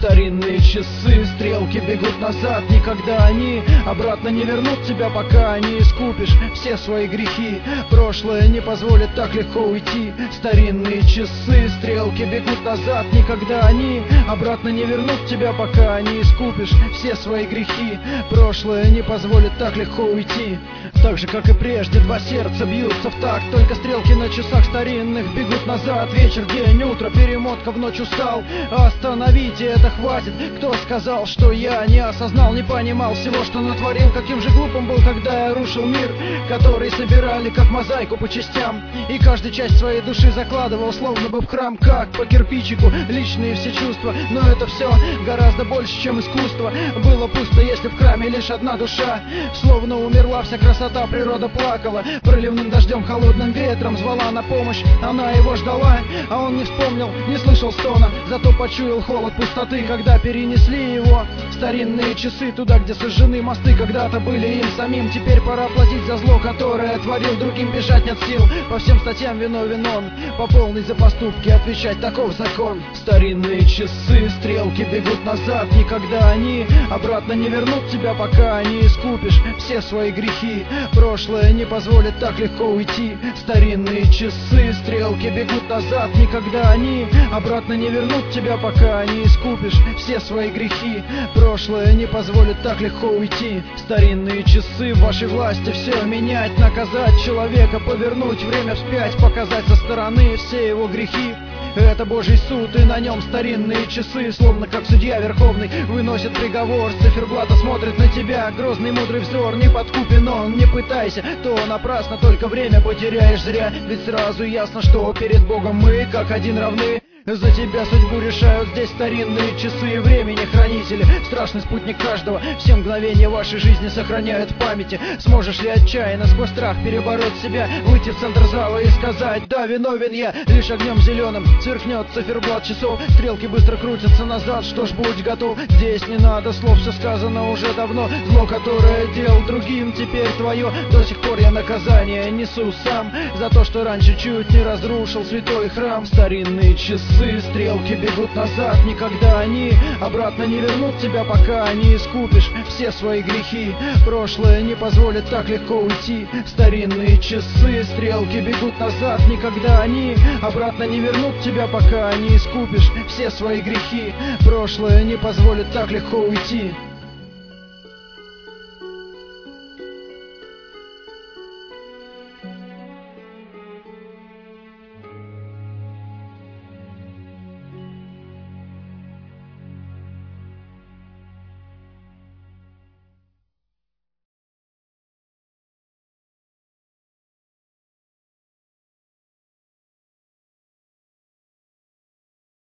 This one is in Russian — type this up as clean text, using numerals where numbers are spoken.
Старинные часы, стрелки бегут назад. Никогда они обратно не вернут тебя, пока не искупишь все свои грехи. Прошлое не позволит так легко уйти. Старинные часы, стрелки бегут назад. Никогда они обратно не вернут тебя, пока не искупишь все свои грехи. Прошлое не позволит так легко уйти. Так же, как и прежде, два сердца бьются в такт. Только стрелки на часах старинных бегут назад. Вечер, день, утро, перемотка, в ночь устал. Остановите, это хватит. Кто сказал, что я не осознал, не понимал всего, что натворил? Каким же глупым был, когда я рушил мир, который собирали как мозаику по частям, и каждая часть своей души закладывал, словно бы в храм, как по кирпичику, личные все чувства. Но это все гораздо больше, чем искусство. Было пусто, если в храме лишь одна душа. Словно умерла вся красота, природа плакала. Проливным дождем, холодным ветром звала на помощь. Она его ждала, а он не вспомнил, не слышал стона. Зато почуял холод пустоты, когда перенесли его старинные часы туда, где сожжены мосты. Когда-то были им самим, теперь пора платить за зло, которое творил другим. Бежать нет сил, по всем статьям виновен он, по полной за поступки отвечать, таков закон. Старинные часы, стрелки бегут назад. Никогда они обратно не вернут тебя, пока не искупишь все свои грехи. Прошлое не позволит так легко уйти. Старинные часы, стрелки бегут назад. Никогда они обратно не вернут тебя, пока не искупишь все свои грехи. Прошлое не позволит так легко уйти. Старинные часы, в вашей власти все менять, наказать человека, повернуть время вспять, показать со стороны все его грехи. Это Божий суд, и на нем старинные часы, словно как судья верховный, выносит приговор. С циферблата смотрит на тебя грозный мудрый взор. Не подкупен он, не пытайся, то напрасно только время потеряешь зря. Ведь сразу ясно, что перед Богом мы как один равны. За тебя судьбу решают здесь старинные часы времени хранители. Страшный спутник каждого, все мгновения вашей жизни сохраняют в памяти. Сможешь ли отчаянно сквозь страх перебороть себя, выйти в центр зала и сказать: да, виновен я, лишь огнем зеленым сверкнет циферблат часов. Стрелки быстро крутятся назад, что ж, будь готов. Здесь не надо слов, все сказано уже давно. Зло, которое делал другим, теперь твое. До сих пор я наказание несу сам за то, что раньше чуть не разрушил святой храм. Старинные часы, стрелки бегут назад. Никогда они обратно не вернут тебя, пока не искупишь все свои грехи. Прошлое не позволит так легко уйти. Старинные часы, стрелки бегут назад. Никогда они обратно не вернут тебя, пока не искупишь все свои грехи. Прошлое не позволит так легко уйти.